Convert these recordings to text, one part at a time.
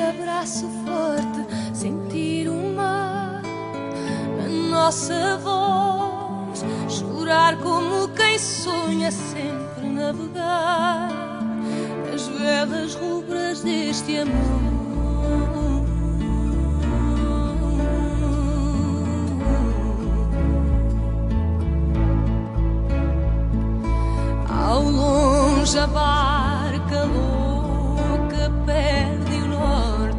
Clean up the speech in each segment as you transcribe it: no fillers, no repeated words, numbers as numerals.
abraço forte, sentir o mar na nossa voz, chorar como quem sonha sempre navegar nas velas rubras deste amor. Ao longe a barca louca perde o norte.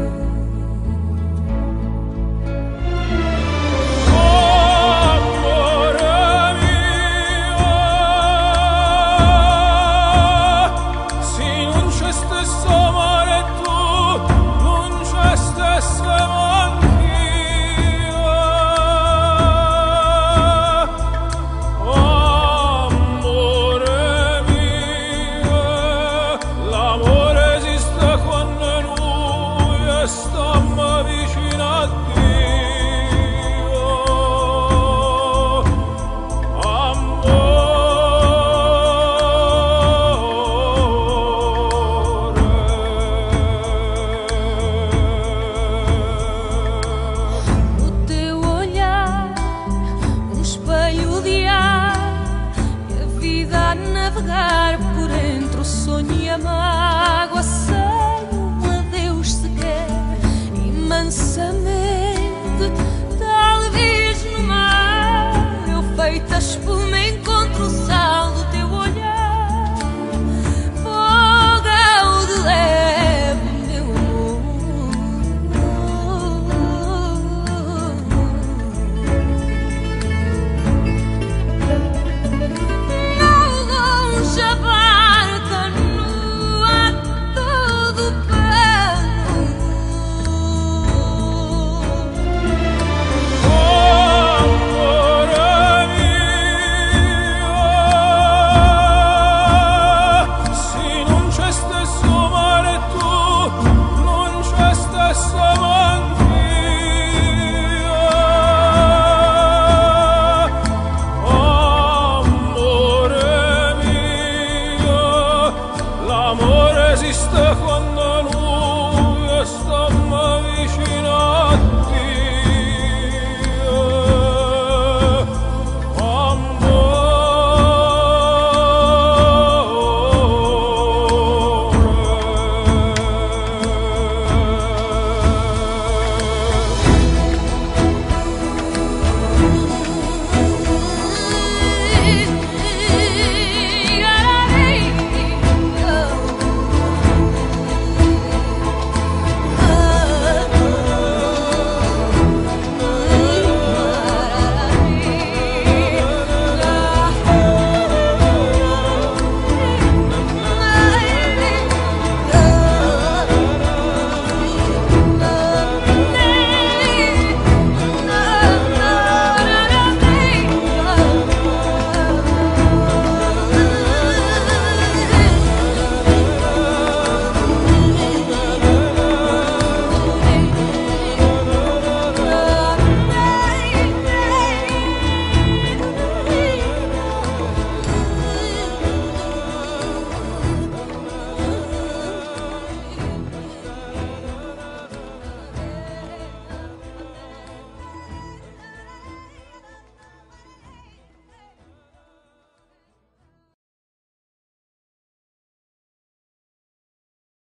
Amor mio, se non c'è stesso amore tu, non c'è stesso amore mio. Amore mio, l'amore esiste quando noi stiamo vicino a Dio. No teu olhar, um espelho de ar, e a vida a navegar por entre o sonho e a mágoa.